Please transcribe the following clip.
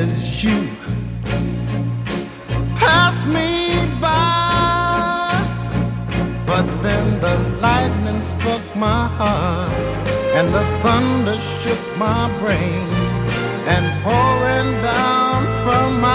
as you pass me by. But then the lightning struck my heart, and the thunder shook my brain, and pouring down from my